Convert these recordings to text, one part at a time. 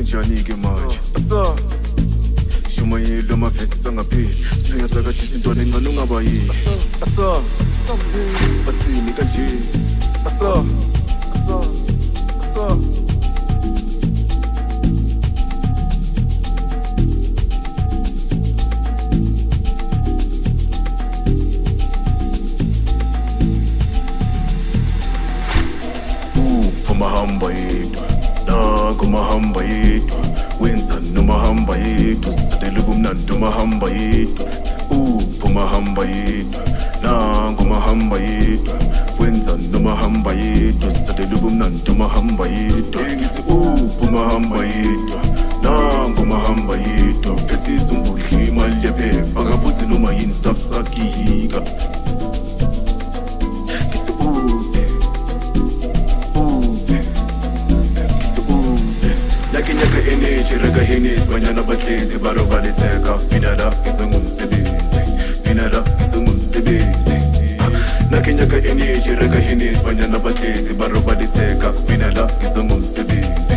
senzenjani-ke manje asa shumayelo amavesi sangapheli singasakashisa intwana encane ungaba yini asa bathini kanje asa mahamba yedwa naku mahamba yedwa wenza nomahamba yedwa sadele kumnandi mahamba yedwa mahamba yedwa naku mahamba yedwa wenza nomahamba yedwa sadele kumnandi mahamba yedwa ngithi mahamba yedwa naku mahamba yedwa phethisa umbudli imali yephepha akavuzi noma yini staff sakihika energy reka henis banyana bahlezi barobaliseka mina la ngizongumsebenzi nakenyaka energy reka henis banyana bahlezi barobaliseka mina la ngizongumsebenzi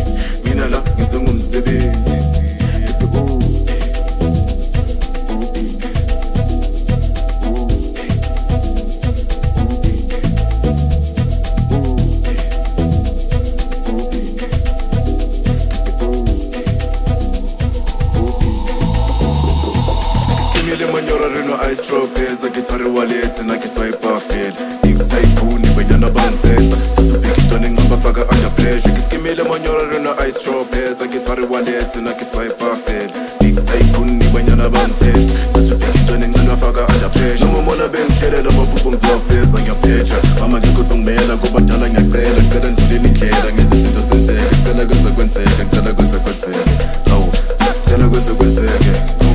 le manyora reno ice tropeza githare wallet na kiswipe feel iksayiphuni banyana bangifetsa sisubhekitona engcamba faka under pressure kiskimile manyora reno ice tropeza githare wallet na kiswipe feel iksayiphuni banyana bangifetsa sisubhekitona engcamba faka under pressure noma mona bengihlelela amaphupho ngizowafeza ngiyapheja mama ngikho songimela ngoba dala ngiyacela ndluleni indlela ngenza izinto zenzeke ngicela kwenze kwenzeke awu ngicela kwenze kwenzeke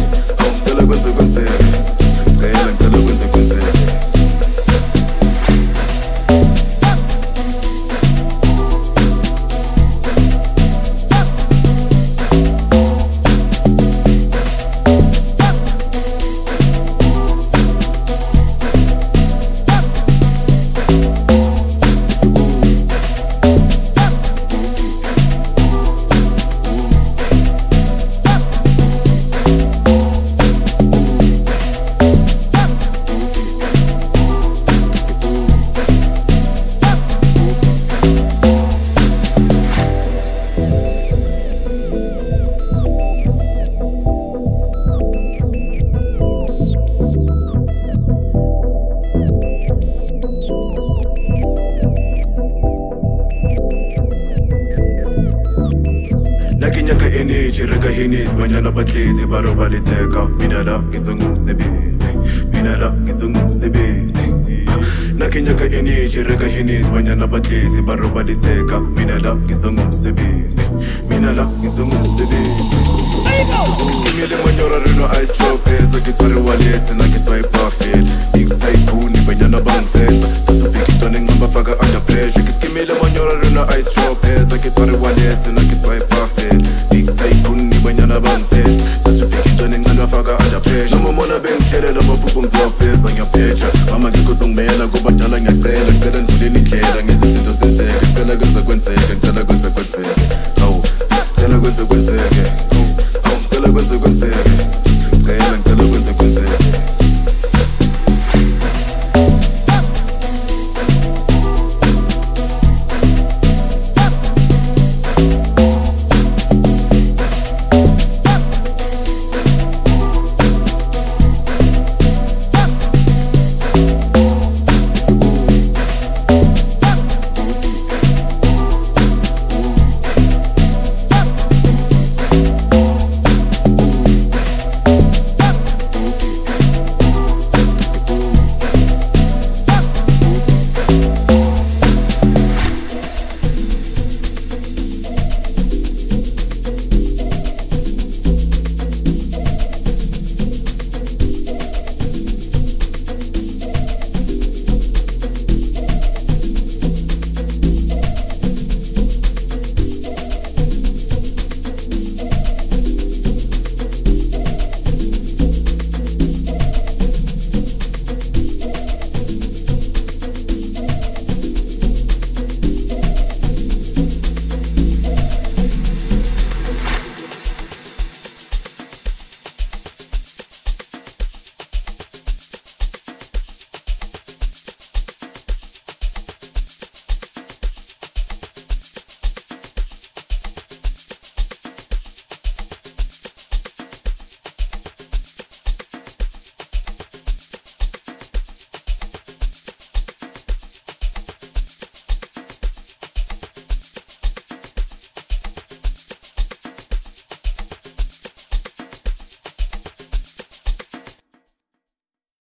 nakenyaka energy reka henis banyana bahlezi barobaliseka mina la ngizongumsebenzi nakenyaka energy reka henis banyana bahlezi barobaliseka mina la ngizongumsebenzi ngimile manyora reno ice tropeza githare wallet na kiswipe feel iksayiphuni banyana bangifetsa sisubhekitona engcamba faka under pressure kiskimile manyora reno ice tropeza githare wallet na kiswipe feel iksayiphuni banyana bangifetsa sisubhekitona engcamba faka under pressure noma mona bengihlelela amaphupho ngizowafeza ngiyapheja mama ngikho songimela ngoba dala ngiyacela ndluleni indlela ngenza izinto zenzeke ngicela kwenze kwenzeke awu ngicela kwenze kwenzeke